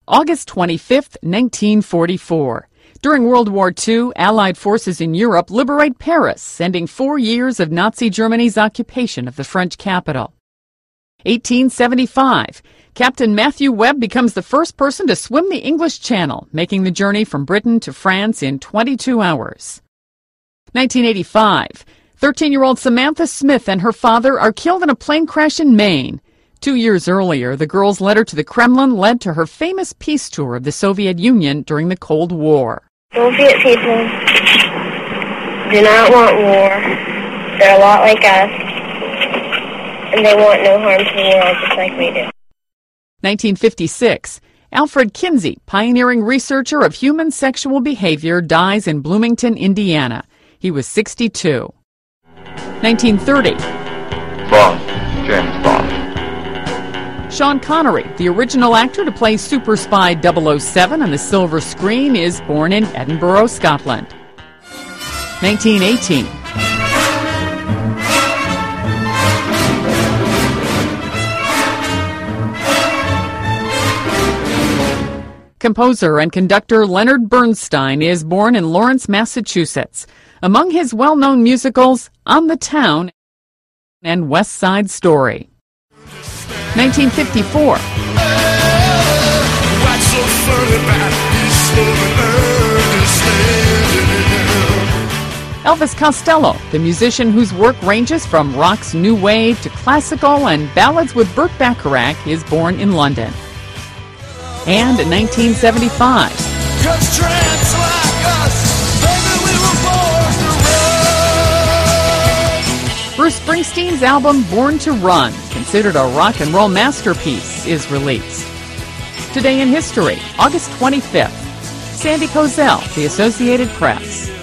August 25, 1944. During World War II, Allied forces in Europe liberate Paris, ending 4 years of Nazi Germany's occupation of the French capital. 1875. Captain Matthew Webb becomes the first person to swim the English Channel, making the journey from Britain to France in 22 hours. 1985. 13-year-old Samantha Smith and her father are killed in a plane crash in Maine. 2 years earlier, the girl's letter to the Kremlin led to her famous peace tour of the Soviet Union during the Cold War. Soviet people do not want war. They're a lot like us, and they want no harm to the world just like we do. 1956. Alfred Kinsey, pioneering researcher of human sexual behavior, dies in Bloomington, Indiana. He was 62. 1930. Bond, James Bond. Sean Connery, the original actor to play super spy 007 on the silver screen, is born in Edinburgh, Scotland. 1918. Composer and conductor Leonard Bernstein is born in Lawrence, Massachusetts. Among his well-known musicals, On the Town and West Side Story. 1954. Elvis Costello, the musician whose work ranges from rock's new wave to classical and ballads with Burt Bacharach, is born in London. And in 1975. Bruce Springsteen's album Born to Run, considered a rock and roll masterpiece, is released. Today in history, August 25th. Sandy Kozel, The Associated Press.